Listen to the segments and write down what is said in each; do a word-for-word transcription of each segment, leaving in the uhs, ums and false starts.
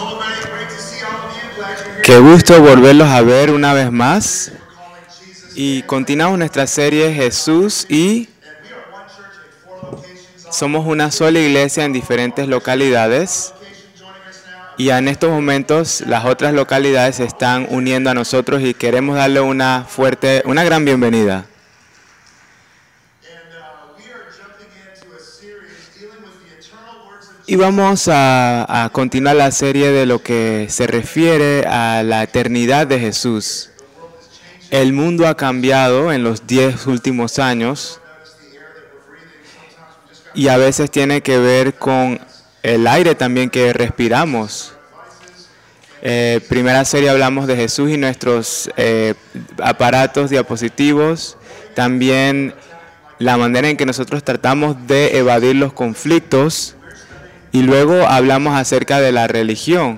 Qué gusto volverlos a ver una vez más. Y continuamos nuestra serie Jesús y somos una sola iglesia en diferentes localidades. Y en estos momentos las otras localidades se están uniendo a nosotros y queremos darle una fuerte, una gran bienvenida. Y vamos a, a continuar la serie de lo que se refiere a la eternidad de Jesús. El mundo ha cambiado en los diez últimos años y a veces tiene que ver con el aire también que respiramos. Eh, primera serie hablamos de Jesús y nuestros eh, aparatos diapositivos, también la manera en que nosotros tratamos de evadir los conflictos. Y luego hablamos acerca de la religión,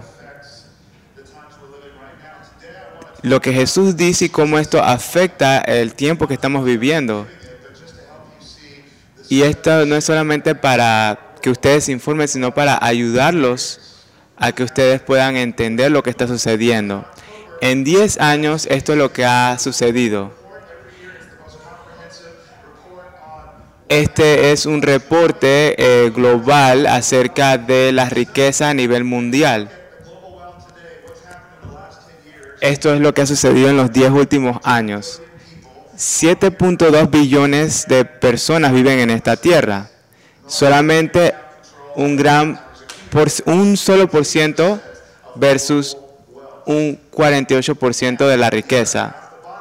lo que Jesús dice y cómo esto afecta el tiempo que estamos viviendo. Y esto no es solamente para que ustedes se informen, sino para ayudarlos a que ustedes puedan entender lo que está sucediendo. En diez años esto es lo que ha sucedido. Este es un reporte eh, global acerca de la riqueza a nivel mundial. Esto es lo que ha sucedido en los diez últimos años. siete punto dos billones de personas viven en esta tierra. Solamente un gran por, un solo por ciento versus un cuarenta y ocho por ciento de la riqueza.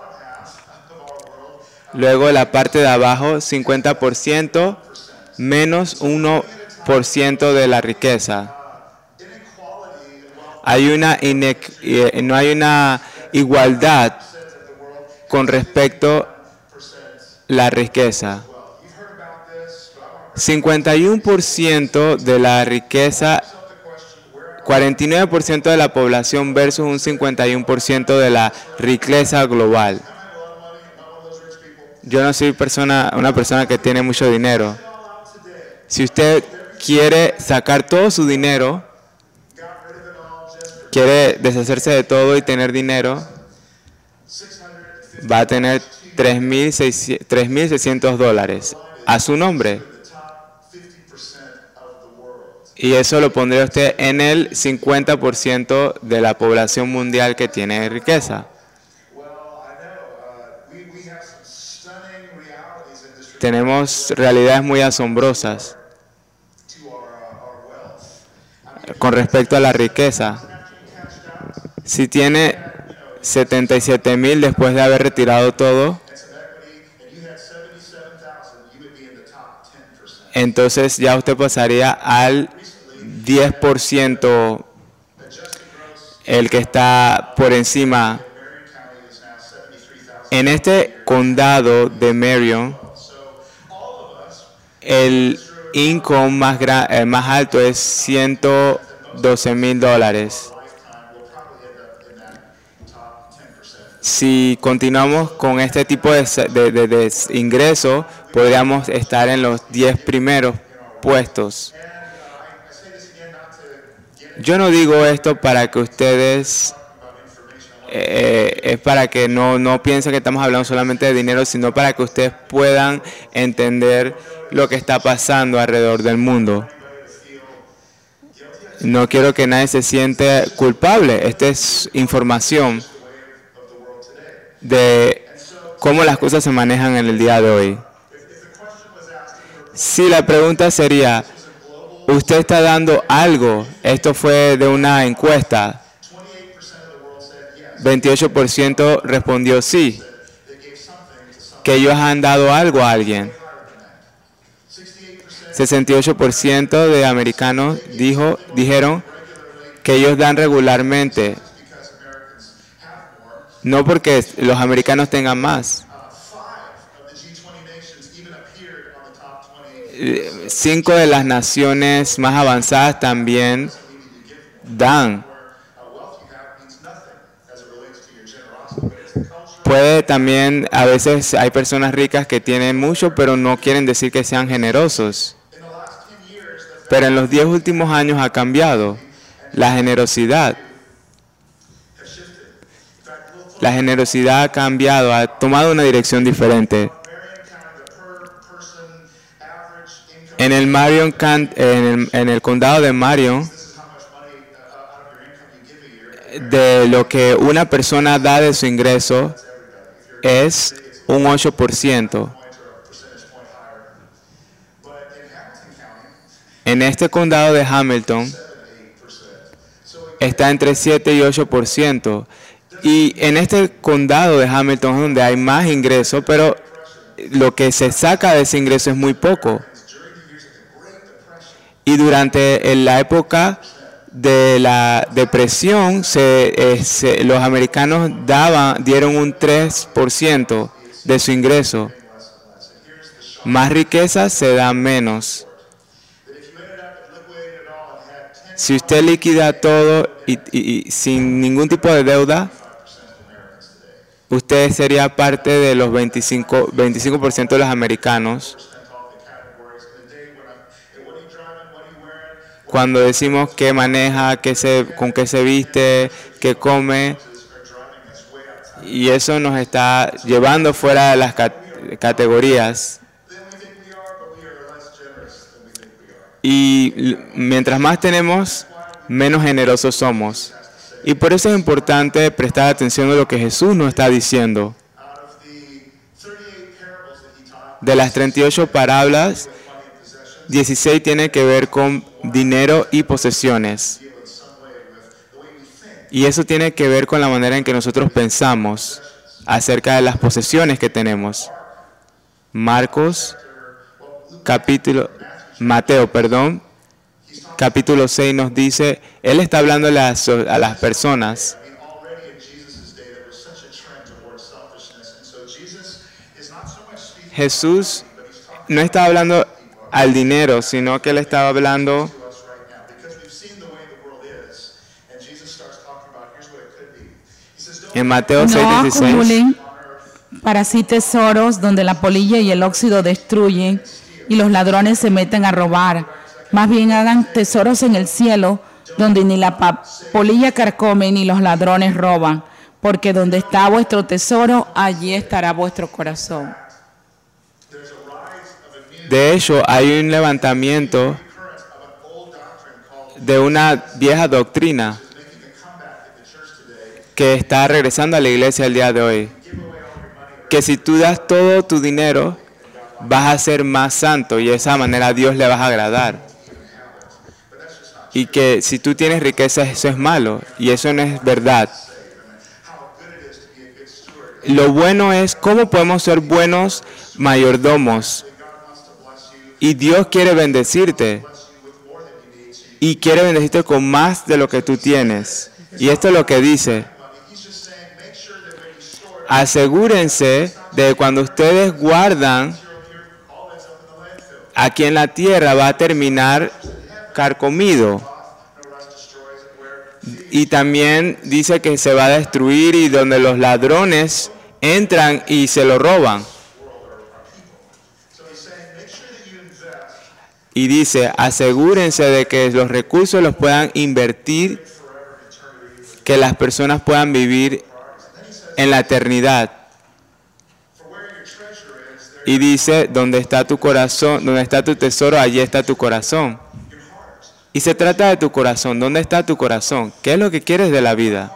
Luego la parte de abajo, cincuenta por ciento menos uno por ciento de la riqueza. Hay una inequ- no hay una igualdad con respecto a la riqueza. cincuenta y uno por ciento de la riqueza, cuarenta y nueve por ciento de la población versus un cincuenta y uno por ciento de la riqueza global. Yo no soy persona, una persona que tiene mucho dinero. Si usted quiere sacar todo su dinero, quiere deshacerse de todo y tener dinero, va a tener tres mil seiscientos dólares a su nombre. Y eso lo pondría usted en el cincuenta por ciento de la población mundial que tiene riqueza. Tenemos realidades muy asombrosas con respecto a la riqueza. Si tiene setenta y siete mil después de haber retirado todo, entonces ya usted pasaría al diez por ciento, el que está por encima. En este condado de Marion, el income más, gran, eh, más alto es ciento doce mil dólares. Si continuamos con este tipo de, de, de, de ingreso, podríamos estar en los diez primeros puestos. Yo no digo esto para que ustedes, eh, es para que no, no piensen que estamos hablando solamente de dinero, sino para que ustedes puedan entender lo que está pasando alrededor del mundo. No quiero que nadie se siente culpable. Esta es información de cómo las cosas se manejan en el día de hoy. Si la pregunta sería, ¿usted está dando algo? Esto fue de una encuesta. veintiocho por ciento respondió sí, que ellos han dado algo a alguien. sesenta y ocho por ciento de americanos dijo, dijeron que ellos dan regularmente, no porque los americanos tengan más. Cinco de las naciones más avanzadas también dan. Puede también, a veces hay personas ricas que tienen mucho, pero no quieren decir que sean generosos. Pero en los diez últimos años ha cambiado. La generosidad. La generosidad ha cambiado, ha tomado una dirección diferente. En el, Marion, en el, en el condado de Marion, de lo que una persona da de su ingreso es un ocho por ciento. En este condado de Hamilton está entre siete y ocho por ciento. Y en este condado de Hamilton es donde hay más ingresos, pero lo que se saca de ese ingreso es muy poco. Y durante la época de la depresión, se, eh, se, los americanos daban, dieron un tres por ciento de su ingreso. Más riqueza se da menos. Si usted liquida todo y, y, y sin ningún tipo de deuda, usted sería parte de los veinticinco por ciento de los americanos. Cuando decimos qué maneja, qué se, con qué se viste, qué come, y eso nos está llevando fuera de las cat categorías. Y mientras más tenemos, menos generosos somos. Y por eso es importante prestar atención a lo que Jesús nos está diciendo. De las treinta y ocho parábolas, dieciséis tiene que ver con dinero y posesiones. Y eso tiene que ver con la manera en que nosotros pensamos acerca de las posesiones que tenemos. Marcos, capítulo, Mateo, perdón, capítulo seis nos dice, Él está hablando a las, a las personas. Jesús no está hablando al dinero, sino que Él estaba hablando en Mateo seis dieciséis. No acumulen para sí tesoros donde la polilla y el óxido destruyen y los ladrones se meten a robar. Más bien hagan tesoros en el cielo donde ni la polilla carcome ni los ladrones roban, porque donde está vuestro tesoro, allí estará vuestro corazón. De hecho, hay un levantamiento de una vieja doctrina que está regresando a la iglesia el día de hoy. Que si tú das todo tu dinero, vas a ser más santo y de esa manera a Dios le vas a agradar. Y que si tú tienes riqueza, eso es malo y eso no es verdad. Lo bueno es cómo podemos ser buenos mayordomos. Y Dios quiere bendecirte. Y quiere bendecirte con más de lo que tú tienes. Y esto es lo que dice. Asegúrense de que cuando ustedes guardan, aquí en la tierra va a terminar carcomido. Y también dice que se va a destruir y donde los ladrones entran y se lo roban. Y dice, asegúrense de que los recursos los puedan invertir, que las personas puedan vivir en la eternidad. Y dice, donde está tu corazón, donde está tu tesoro, allí está tu corazón. Y se trata de tu corazón. ¿Dónde está tu corazón? ¿Qué es lo que quieres de la vida?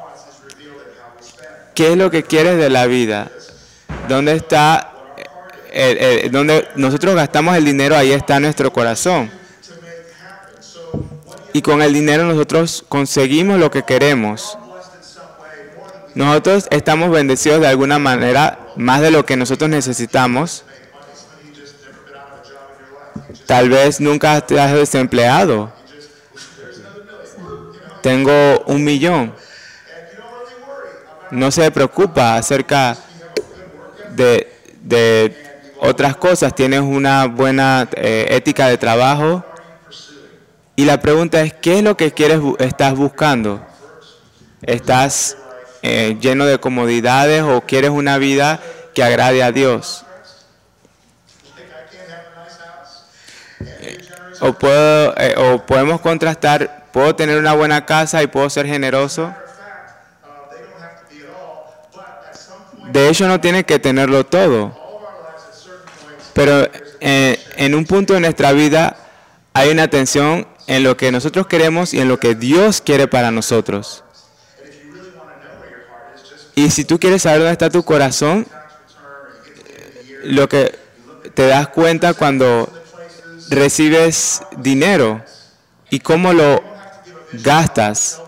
¿Qué es lo que quieres de la vida? ¿Dónde está, el, el, donde nosotros gastamos el dinero, ahí está nuestro corazón? Y con el dinero nosotros conseguimos lo que queremos. Nosotros estamos bendecidos de alguna manera, más de lo que nosotros necesitamos. Tal vez nunca estás desempleado. Tengo un millón. No se preocupa acerca de, de otras cosas. Tienes una buena eh, ética de trabajo. Y la pregunta es, ¿qué es lo que quieres, estás buscando? ¿Estás eh, lleno de comodidades o quieres una vida que agrade a Dios? O, puedo, eh, o podemos contrastar puedo tener una buena casa y puedo ser generoso. De hecho, no tiene que tenerlo todo. Pero en, en un punto de nuestra vida hay una tensión en lo que nosotros queremos y en lo que Dios quiere para nosotros. Y si tú quieres saber dónde está tu corazón, lo que te das cuenta cuando recibes dinero y cómo lo gastas.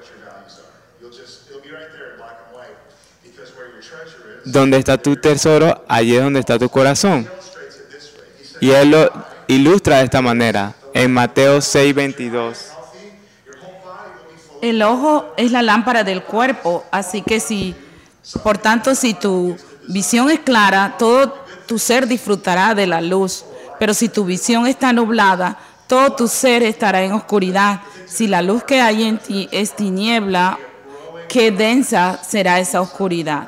Donde está tu tesoro, allí es donde está tu corazón. Y él lo ilustra de esta manera en Mateo seis veintidós. El ojo es la lámpara del cuerpo, así que si, por tanto, si tu visión es clara, todo tu ser disfrutará de la luz. Pero si tu visión está nublada, todo tu ser estará en oscuridad. Si la luz que hay en ti es tiniebla, qué densa será esa oscuridad.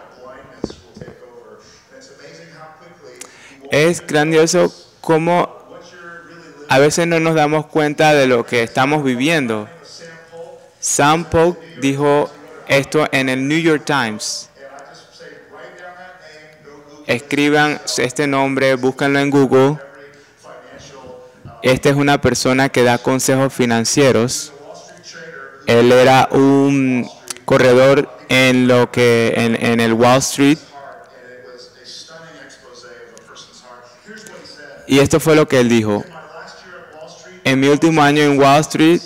Es grandioso cómo a veces no nos damos cuenta de lo que estamos viviendo. Sam Polk dijo esto en el New York Times. Escriban este nombre, búscanlo en Google. Esta es una persona que da consejos financieros. Él era un corredor en lo que en, en el Wall Street. Y esto fue lo que él dijo. En mi último año en Wall Street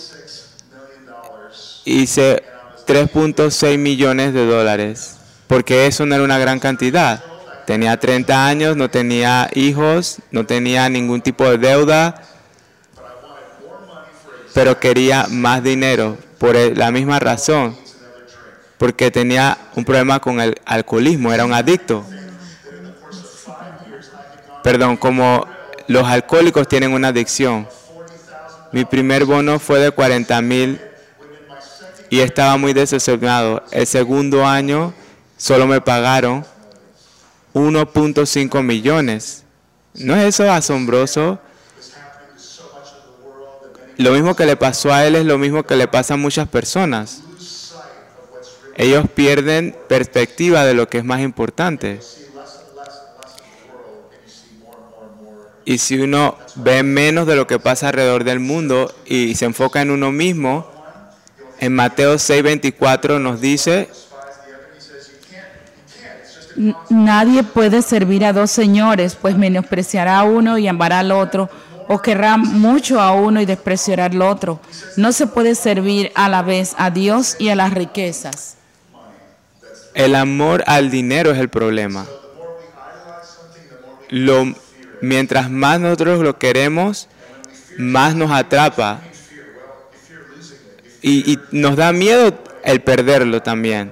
hice tres punto seis millones de dólares, porque eso no era una gran cantidad. Tenía treinta años, no tenía hijos, no tenía ningún tipo de deuda, pero quería más dinero por la misma razón, porque tenía un problema con el alcoholismo, era un adicto. Perdón, como los alcohólicos tienen una adicción. Mi primer bono fue de cuarenta mil y estaba muy decepcionado. El segundo año solo me pagaron uno punto cinco millones. ¿No es eso asombroso? Lo mismo que le pasó a él es lo mismo que le pasa a muchas personas. Ellos pierden perspectiva de lo que es más importante. Y si uno ve menos de lo que pasa alrededor del mundo y se enfoca en uno mismo, en Mateo seis veinticuatro nos dice: nadie puede servir a dos señores, pues menospreciará a uno y amará al otro, o querrá mucho a uno y despreciará al otro. No se puede servir a la vez a Dios y a las riquezas. El amor al dinero es el problema. Lo Mientras más nosotros lo queremos, más nos atrapa. Y, y nos da miedo el perderlo también.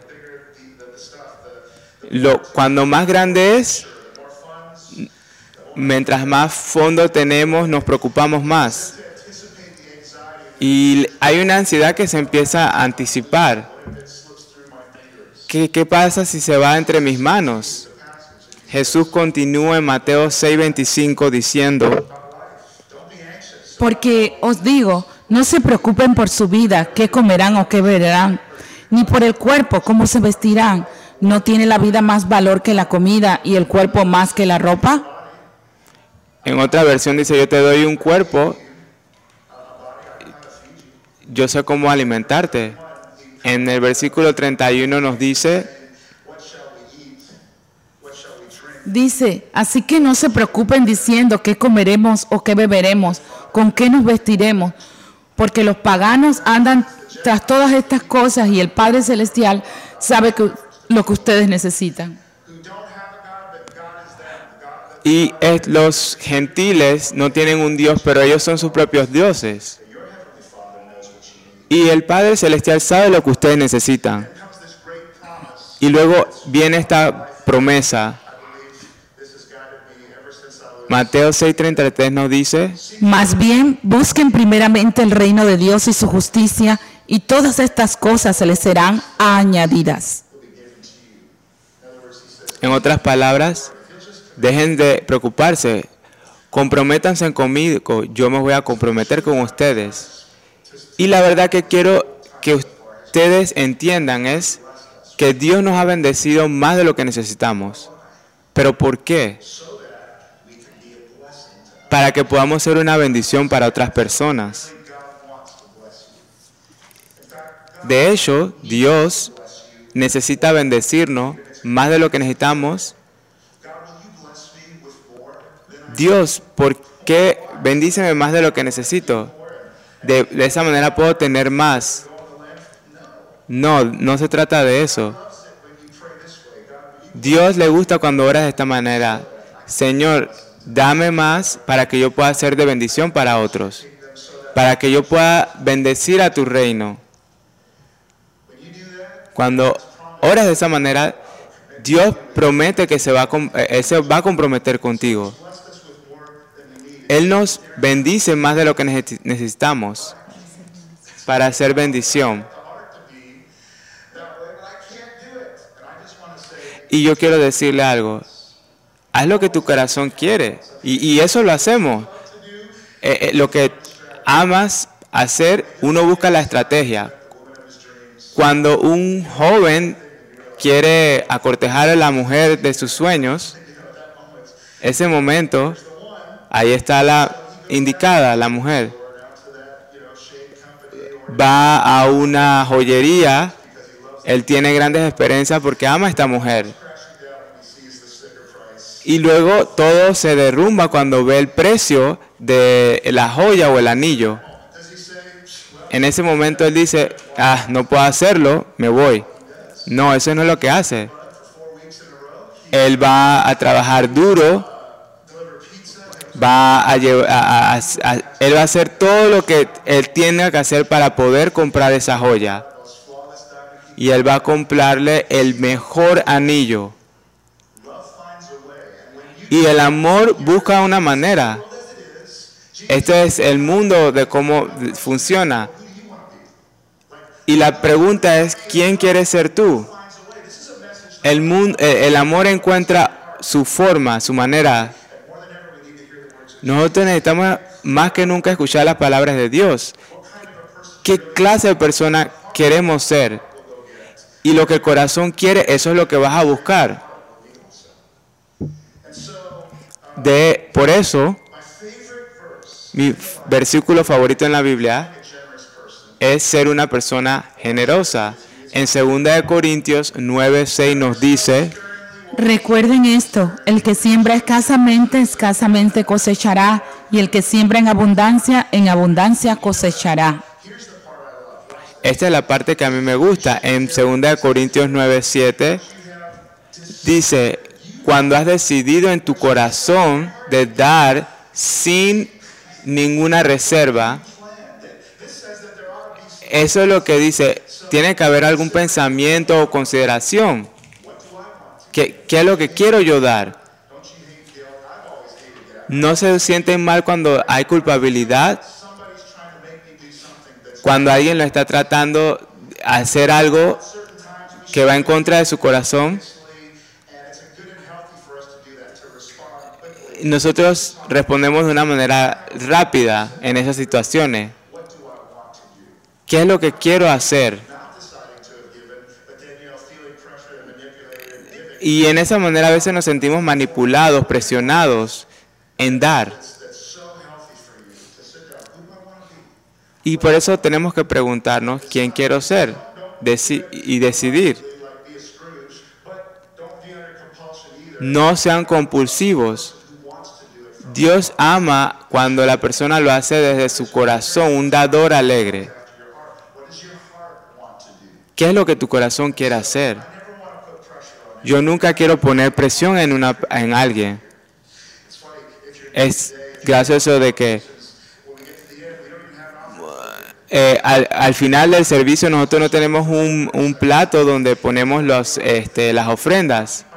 Lo, cuando más grande es, mientras más fondo tenemos, nos preocupamos más. Y hay una ansiedad que se empieza a anticipar. ¿Qué, qué pasa si se va entre mis manos? Jesús continúa en Mateo seis veinticinco diciendo: porque os digo, no se preocupen por su vida, qué comerán o qué beberán, ni por el cuerpo, cómo se vestirán. ¿No tiene la vida más valor que la comida y el cuerpo más que la ropa? En otra versión dice: yo te doy un cuerpo, yo sé cómo alimentarte. En el versículo treinta y uno nos dice: Dice, así que no se preocupen diciendo qué comeremos o qué beberemos, con qué nos vestiremos, porque los paganos andan tras todas estas cosas y el Padre Celestial sabe que, lo que ustedes necesitan. Y es, los gentiles no tienen un Dios, pero ellos son sus propios dioses. Y el Padre Celestial sabe lo que ustedes necesitan. Y luego viene esta promesa. Mateo seis treinta y tres nos dice: más bien busquen primeramente el reino de Dios y su justicia, y todas estas cosas se les serán añadidas. En otras palabras, dejen de preocuparse, comprométanse conmigo, yo me voy a comprometer con ustedes. Y la verdad que quiero que ustedes entiendan es que Dios nos ha bendecido más de lo que necesitamos. ¿Pero por qué? Para que podamos ser una bendición para otras personas. De hecho, Dios necesita bendecirnos más de lo que necesitamos. Dios, ¿por qué bendíceme más de lo que necesito? De, de esa manera puedo tener más. No, no se trata de eso. Dios le gusta cuando oras de esta manera. Señor, dame más para que yo pueda ser de bendición para otros. Para que yo pueda bendecir a tu reino. Cuando oras de esa manera, Dios promete que se va a, Él se va a comprometer contigo. Él nos bendice más de lo que necesitamos para hacer bendición. Y yo quiero decirle algo. Haz lo que tu corazón quiere. Y, y eso lo hacemos. Eh, eh, lo que amas hacer, uno busca la estrategia. Cuando un joven quiere acortejar a la mujer de sus sueños, ese momento, ahí está la indicada, la mujer. Va a una joyería, él tiene grandes esperanzas porque ama a esta mujer. Y luego todo se derrumba cuando ve el precio de la joya o el anillo. En ese momento él dice, ah, no puedo hacerlo, me voy. No, eso no es lo que hace. Él va a trabajar duro, va a, llevar, a, a, a, él va a hacer todo lo que él tiene que hacer para poder comprar esa joya. Y él va a comprarle el mejor anillo. Y el amor busca una manera. Este es el mundo de cómo funciona. Y la pregunta es, ¿quién quieres ser tú? El, mundo, el amor encuentra su forma, su manera. Nosotros necesitamos más que nunca escuchar las palabras de Dios. ¿Qué clase de persona queremos ser? Y lo que el corazón quiere, eso es lo que vas a buscar. De, por eso, mi versículo favorito en la Biblia es ser una persona generosa. En segunda de Corintios nueve seis nos dice: recuerden esto, el que siembra escasamente, escasamente cosechará, y el que siembra en abundancia, en abundancia cosechará. Esta es la parte que a mí me gusta. En segunda de Corintios nueve siete dice: cuando has decidido en tu corazón de dar sin ninguna reserva, eso es lo que dice, tiene que haber algún pensamiento o consideración. ¿Qué, qué es lo que quiero yo dar? No se sienten mal cuando hay culpabilidad, cuando alguien lo está tratando de hacer algo que va en contra de su corazón. Nosotros respondemos de una manera rápida en esas situaciones. ¿Qué es lo que quiero hacer? Y en esa manera a veces nos sentimos manipulados, presionados en dar. Y por eso tenemos que preguntarnos quién quiero ser deci- y decidir. No sean compulsivos. Dios ama cuando la persona lo hace desde su corazón, un dador alegre. ¿Qué es lo que tu corazón quiere hacer? Yo nunca quiero poner presión en, una, en alguien. Es gracioso de que eh, al, al final del servicio nosotros no tenemos un, un plato donde ponemos los, este, las ofrendas.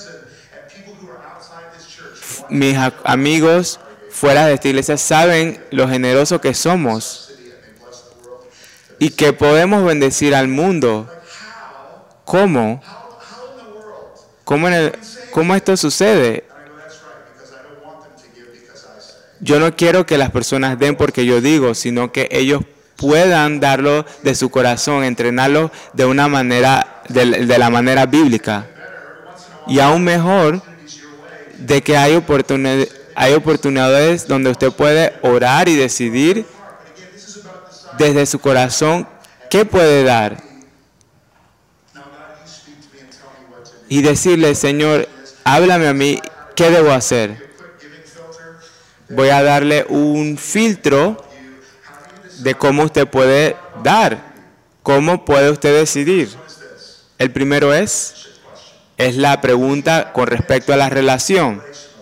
Mis amigos fuera de esta iglesia saben lo generosos que somos y que podemos bendecir al mundo. ¿Cómo? ¿Cómo, en el, ¿Cómo esto sucede? Yo no quiero que las personas den porque yo digo, sino que ellos puedan darlo de su corazón, entrenarlo de una manera, de, de la manera bíblica. Y aún mejor, de que hay, oportunidad, hay oportunidades donde usted puede orar y decidir desde su corazón qué puede dar. Y decirle, Señor, háblame a mí, ¿qué debo hacer? Voy a darle un filtro de cómo usted puede dar, cómo puede usted decidir. El primero es, es la pregunta con respecto a la relación.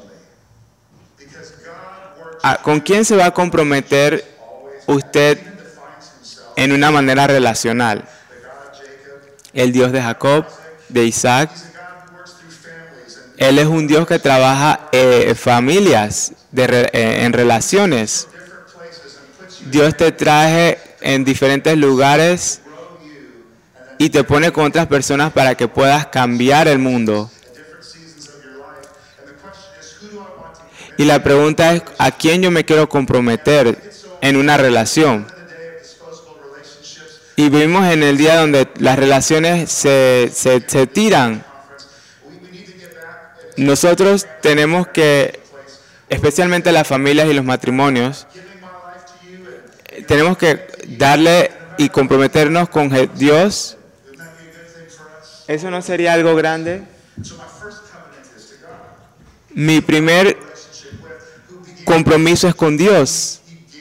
¿Con quién se va a comprometer usted en una manera relacional? El Dios de Jacob, de Isaac. Él es un Dios que trabaja eh, familias, de re, eh, en relaciones. Dios te trae en diferentes lugares y te pone con otras personas para que puedas cambiar el mundo. Y la pregunta es, ¿a quién yo me quiero comprometer en una relación? Y vivimos en el día donde las relaciones se, se, se tiran. Nosotros tenemos que, especialmente las familias y los matrimonios, tenemos que darle y comprometernos con Dios. ¿Eso no sería algo grande? Mi primer compromiso es con Dios.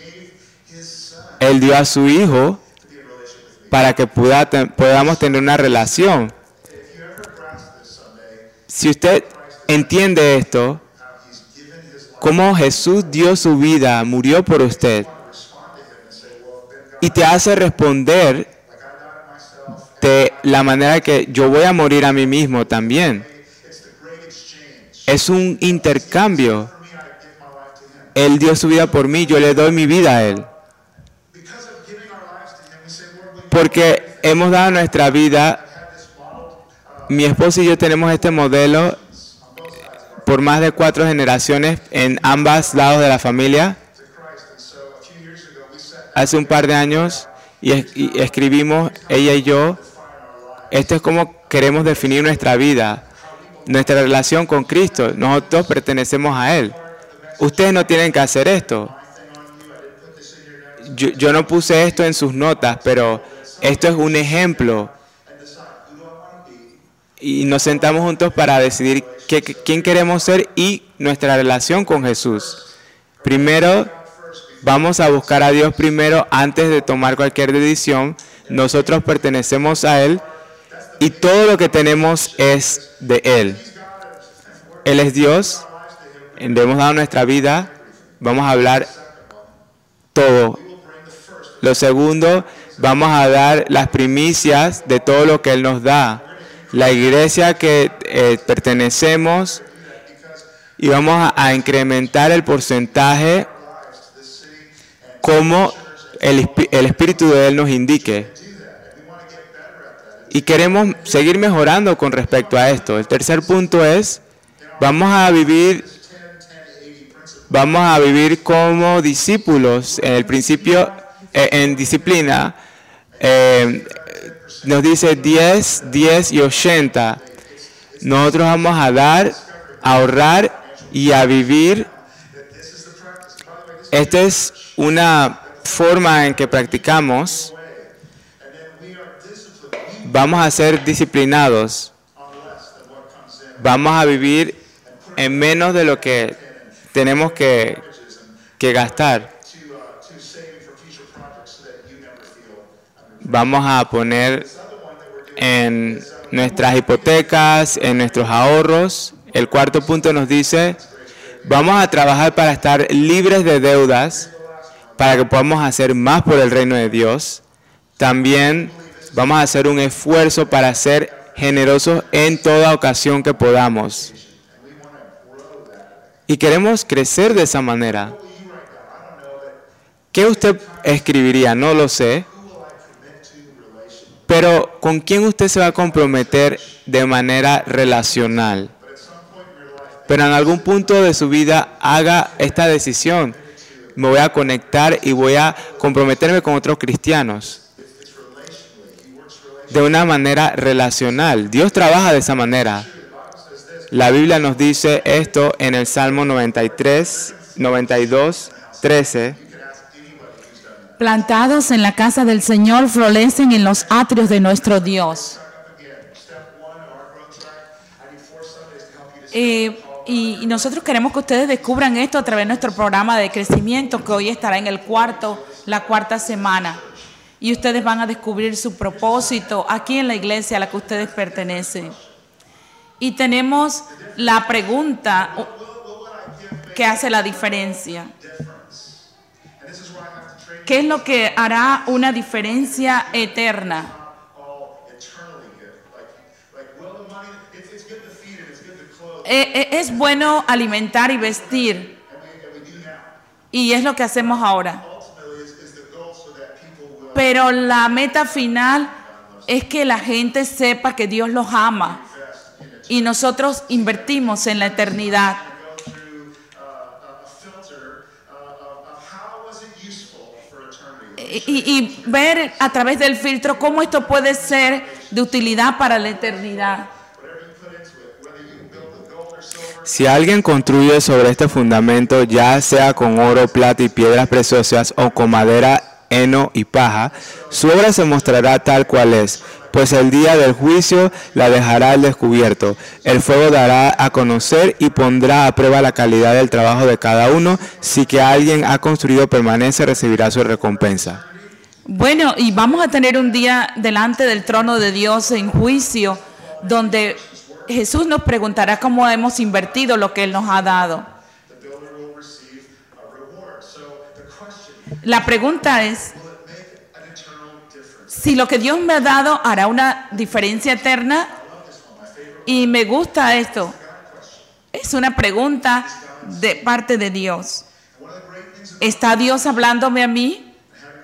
Él dio a su Hijo para que pueda, podamos tener una relación. Si usted entiende esto, cómo Jesús dio su vida, murió por usted, y te hace responder de la manera que yo voy a morir a mí mismo también. Es un intercambio. Él dio su vida por mí, yo le doy mi vida a Él. Porque hemos dado nuestra vida, mi esposo y yo tenemos este modelo por más de cuatro generaciones en ambos lados de la familia. Hace un par de años y, es, y escribimos, ella y yo, esto es como queremos definir nuestra vida, nuestra relación con Cristo. Nosotros pertenecemos a Él. Ustedes no tienen que hacer esto. Yo, yo no puse esto en sus notas, pero esto es un ejemplo. Y nos sentamos juntos para decidir qué, quién queremos ser y nuestra relación con Jesús. Primero, vamos a buscar a Dios primero antes de tomar cualquier decisión. Nosotros pertenecemos a Él y todo lo que tenemos es de Él. Él es Dios. Le hemos dado nuestra vida. Vamos a hablar todo. Lo segundo, vamos a dar las primicias de todo lo que Él nos da. La iglesia que eh, pertenecemos, y vamos a, a incrementar el porcentaje como el, el Espíritu de Él nos indique. Y queremos seguir mejorando con respecto a esto. El tercer punto es, vamos a vivir, vamos a vivir como discípulos. En el principio, eh, en disciplina, eh, nos dice diez, diez y ochenta. Nosotros vamos a dar, a ahorrar y a vivir. Esta es una forma en que practicamos. Vamos a ser disciplinados. Vamos a vivir en menos de lo que tenemos que, que gastar. Vamos a poner en nuestras hipotecas, en nuestros ahorros. El cuarto punto nos dice, vamos a trabajar para estar libres de deudas, para que podamos hacer más por el reino de Dios. También vamos a hacer un esfuerzo para ser generosos en toda ocasión que podamos. Y queremos crecer de esa manera. ¿Qué usted escribiría? No lo sé. Pero ¿con quién usted se va a comprometer de manera relacional? Pero en algún punto de su vida haga esta decisión. me voy a conectar y voy a comprometerme con otros cristianos de una manera relacional. Dios trabaja de esa manera. La Biblia nos dice esto en el Salmo noventa y tres, noventa y dos, trece. Plantados en la casa del Señor, florecen en los atrios de nuestro Dios. Eh, y, y nosotros queremos que ustedes descubran esto a través de nuestro programa de crecimiento, que hoy estará en el cuarto, la cuarta semana. Y ustedes van a descubrir su propósito aquí en la iglesia a la que ustedes pertenecen. Y tenemos la pregunta que hace la diferencia. ¿Qué es lo que hará una diferencia eterna? Es bueno alimentar y vestir. Y es lo que hacemos ahora. Pero la meta final es que la gente sepa que Dios los ama. Y nosotros invertimos en la eternidad. Y, y ver a través del filtro cómo esto puede ser de utilidad para la eternidad. Si alguien construye sobre este fundamento, ya sea con oro, plata y piedras preciosas o con madera, heno y paja, su obra se mostrará tal cual es, pues el día del juicio la dejará al descubierto. El fuego dará a conocer y pondrá a prueba la calidad del trabajo de cada uno. Si que alguien ha construido permanece, recibirá su recompensa. Bueno, y vamos a tener un día delante del trono de Dios en juicio, donde Jesús nos preguntará cómo hemos invertido lo que Él nos ha dado. La pregunta es, si lo que Dios me ha dado hará una diferencia eterna. Y me gusta esto. Es una pregunta de parte de Dios. ¿Está Dios hablándome a mí?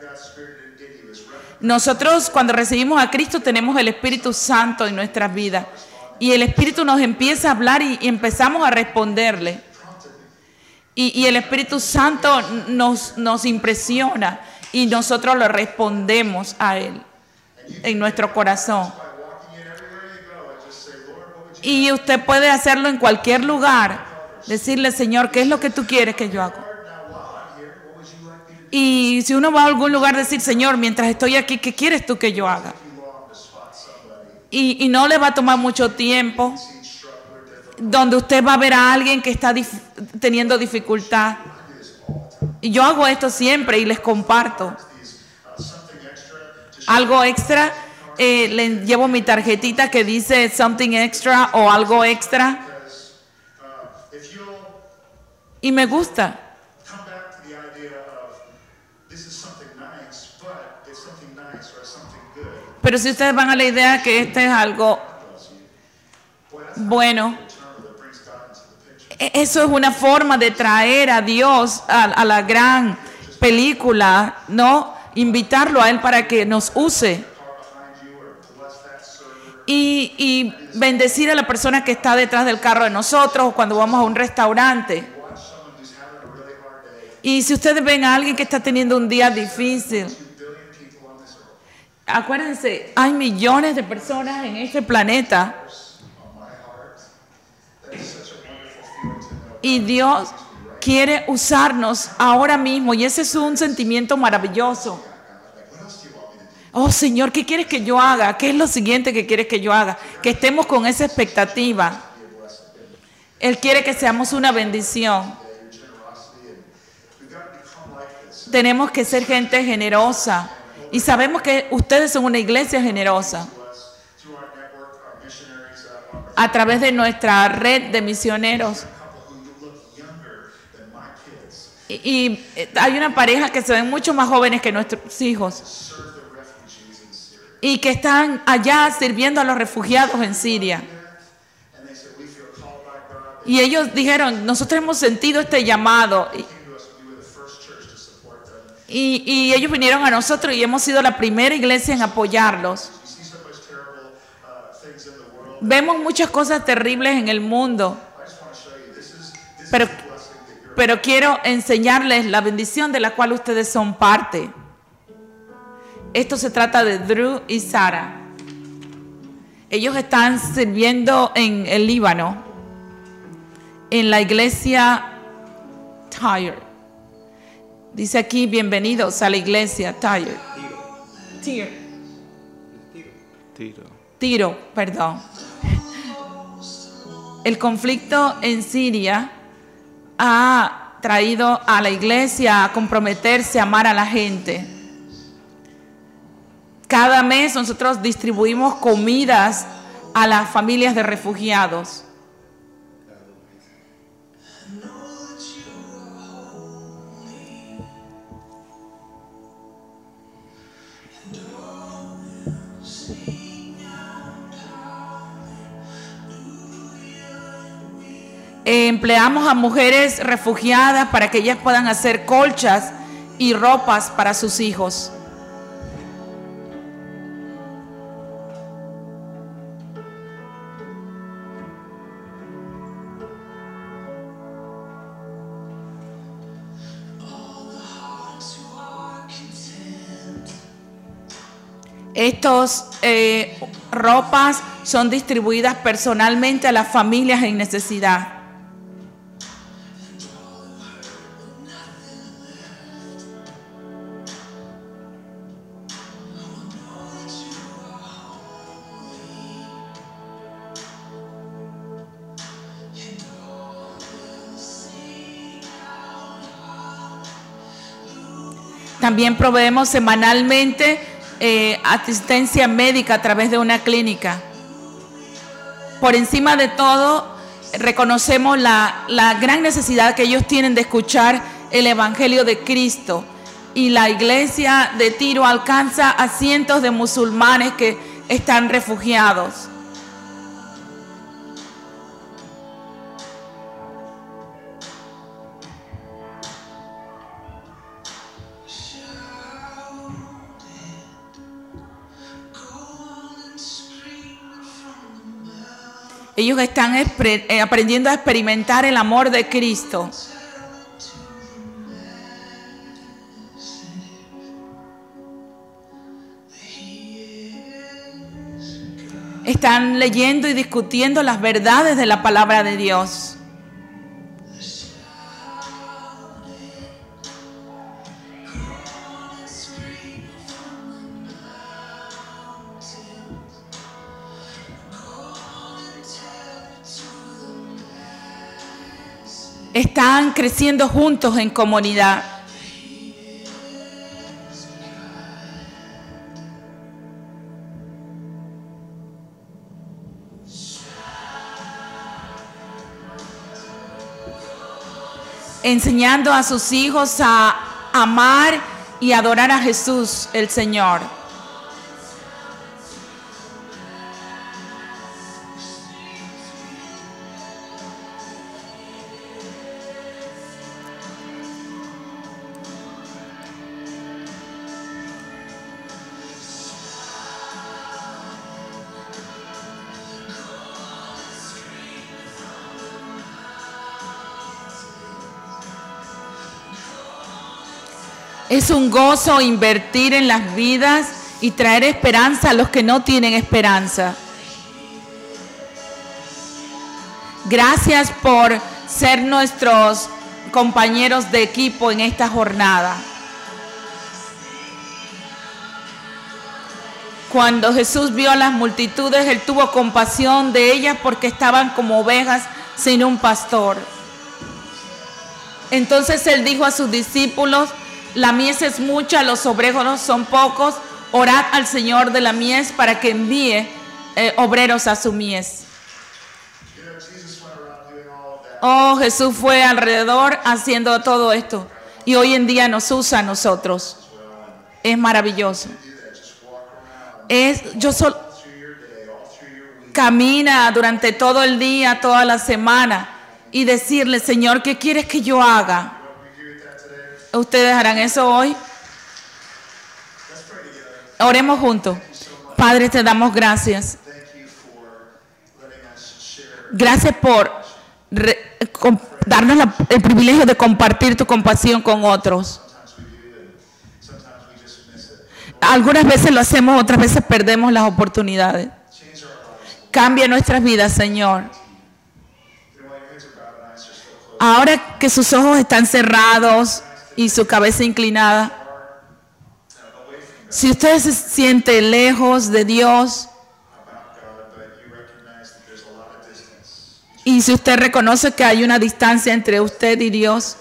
Nosotros cuando recibimos a Cristo tenemos el Espíritu Santo en nuestras vidas. Y el Espíritu nos empieza a hablar y, y empezamos a responderle. Y, y el Espíritu Santo nos, nos impresiona y nosotros le respondemos a Él en nuestro corazón. Y usted puede hacerlo en cualquier lugar. Decirle, Señor, ¿qué es lo que tú quieres que yo haga? Y si uno va a algún lugar, decir, Señor, mientras estoy aquí, ¿qué quieres tú que yo haga? Y, y no le va a tomar mucho tiempo, donde usted va a ver a alguien que está dif- teniendo dificultad. Y yo hago esto siempre y les comparto. Algo extra, eh, le llevo mi tarjetita que dice something extra o algo extra. Y me gusta. Pero si ustedes van a la idea que este es algo bueno, eso es una forma de traer a Dios a, a la gran película, ¿no? Invitarlo a Él para que nos use. Y, y bendecir a la persona que está detrás del carro de nosotros o cuando vamos a un restaurante. Y si ustedes ven a alguien que está teniendo un día difícil, acuérdense, hay millones de personas en este planeta. Y Dios quiere usarnos ahora mismo. Y ese es un sentimiento maravilloso. Oh, Señor, ¿qué quieres que yo haga? ¿Qué es lo siguiente que quieres que yo haga? Que estemos con esa expectativa. Él quiere que seamos una bendición. Tenemos que ser gente generosa. Y sabemos que ustedes son una iglesia generosa. A través de nuestra red de misioneros. Y, y hay una pareja que se ven mucho más jóvenes que nuestros hijos. Y que están allá sirviendo a los refugiados en Siria. Y ellos dijeron, nosotros hemos sentido este llamado. Y, y ellos vinieron a nosotros y hemos sido la primera iglesia en apoyarlos. Vemos muchas cosas terribles en el mundo. Pero, pero quiero enseñarles la bendición de la cual ustedes son parte. Esto se trata de Drew y Sara. Ellos están sirviendo en el Líbano, en la iglesia Tyre. Dice aquí, bienvenidos a la iglesia Tyre. Tyre. Tiro. Tiro, perdón. El conflicto en Siria ha traído a la iglesia a comprometerse a amar a la gente. Cada mes nosotros distribuimos comidas a las familias de refugiados. Empleamos a mujeres refugiadas para que ellas puedan hacer colchas y ropas para sus hijos. Estas eh, ropas son distribuidas personalmente a las familias en necesidad. También proveemos semanalmente eh, asistencia médica a través de una clínica. Por encima de todo, reconocemos la, la gran necesidad que ellos tienen de escuchar el Evangelio de Cristo. Y la iglesia de Tiro alcanza a cientos de musulmanes que están refugiados. Ellos están aprendiendo a experimentar el amor de Cristo. Están leyendo y discutiendo las verdades de la palabra de Dios. Están creciendo juntos en comunidad. Enseñando a sus hijos a amar y adorar a Jesús, el Señor. Es un gozo invertir en las vidas y traer esperanza a los que no tienen esperanza. Gracias por ser nuestros compañeros de equipo en esta jornada. Cuando Jesús vio a las multitudes, Él tuvo compasión de ellas porque estaban como ovejas sin un pastor. Entonces Él dijo a sus discípulos: la mies es mucha, los obreros son pocos. Orad al Señor de la mies para que envíe eh, obreros a su mies. Oh, Jesús fue alrededor haciendo todo esto. Y hoy en día nos usa a nosotros. Es maravilloso. Es, yo solo camina durante todo el día, toda la semana, y decirle: Señor, ¿qué quieres que yo haga? ¿Ustedes harán eso hoy? Oremos juntos. Padre, te damos gracias. Gracias por re com, darnos la, el privilegio de compartir tu compasión con otros. Algunas veces lo hacemos, otras veces perdemos las oportunidades. Cambia nuestras vidas, Señor. Ahora que sus ojos están cerrados y su cabeza inclinada, si usted se siente lejos de Dios y si usted reconoce que hay una distancia entre usted y Dios,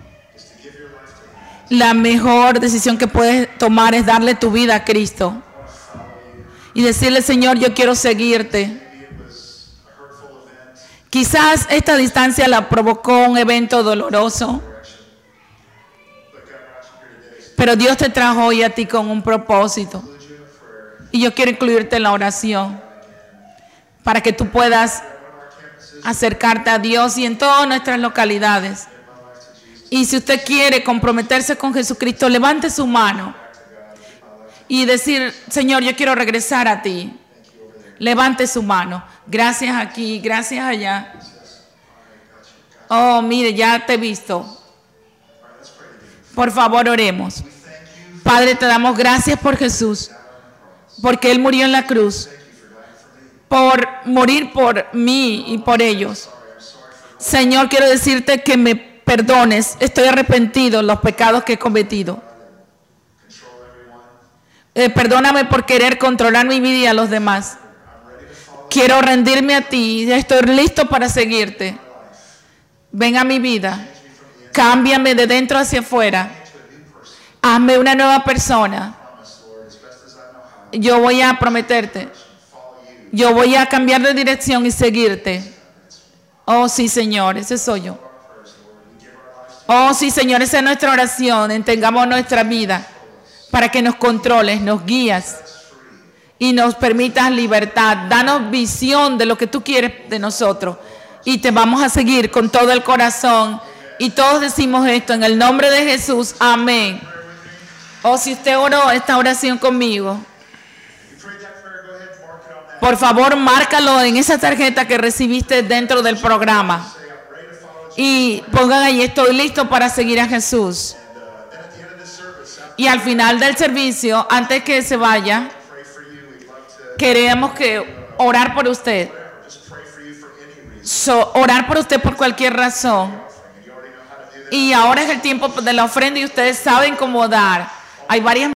la mejor decisión que puedes tomar es darle tu vida a Cristo y decirle: Señor, yo quiero seguirte. Quizás esta distancia la provocó un evento doloroso, pero Dios te trajo hoy a ti con un propósito. Y yo quiero incluirte en la oración para que tú puedas acercarte a Dios y en todas nuestras localidades. Y si usted quiere comprometerse con Jesucristo, levante su mano y decir: Señor, yo quiero regresar a ti. Levante su mano. Gracias aquí, gracias allá. Oh, mire, ya te he visto. Por favor, oremos. Padre, te damos gracias por Jesús, porque Él murió en la cruz, por morir por mí y por ellos. Señor, quiero decirte que me perdones. Estoy arrepentido de los pecados que he cometido. Eh, perdóname por querer controlar mi vida y a los demás. Quiero rendirme a ti. Estoy listo para seguirte. Ven a mi vida. Cámbiame de dentro hacia afuera. Hazme una nueva persona. Yo voy a prometerte. Yo voy a cambiar de dirección y seguirte. Oh, sí, Señor, ese soy yo. Oh, sí, Señor, esa es nuestra oración. Entregamos nuestra vida para que nos controles, nos guías y nos permitas libertad. Danos visión de lo que tú quieres de nosotros y te vamos a seguir con todo el corazón. Y todos decimos esto en el nombre de Jesús. Amén. O si usted oró esta oración conmigo, por favor, márcalo en esa tarjeta que recibiste dentro del programa. Y pongan ahí: estoy listo para seguir a Jesús. Y al final del servicio, antes que se vaya, queremos que orar por usted. So, orar por usted por cualquier razón. Y ahora es el tiempo de la ofrenda y ustedes saben cómo dar. Hay varias